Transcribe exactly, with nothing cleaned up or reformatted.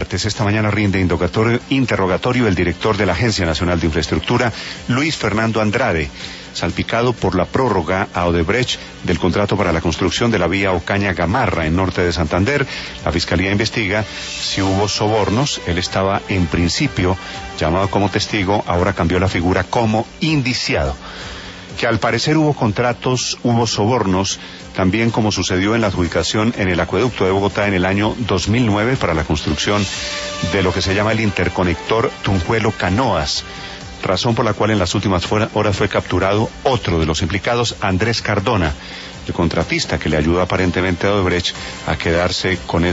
Esta mañana rinde interrogatorio, interrogatorio el director de la Agencia Nacional de Infraestructura, Luis Fernando Andrade, salpicado por la prórroga a Odebrecht del contrato para la construcción de la vía Ocaña-Gamarra en norte de Santander. La Fiscalía investiga si hubo sobornos. Él estaba en principio llamado como testigo, ahora cambió la figura como indiciado. Que al parecer hubo contratos, hubo sobornos, también como sucedió en la adjudicación en el acueducto de Bogotá en el año dos mil nueve para la construcción de lo que se llama el interconector Tunjuelo-Canoas, razón por la cual en las últimas horas fue capturado otro de los implicados, Andrés Cardona, el contratista que le ayudó aparentemente a Odebrecht a quedarse con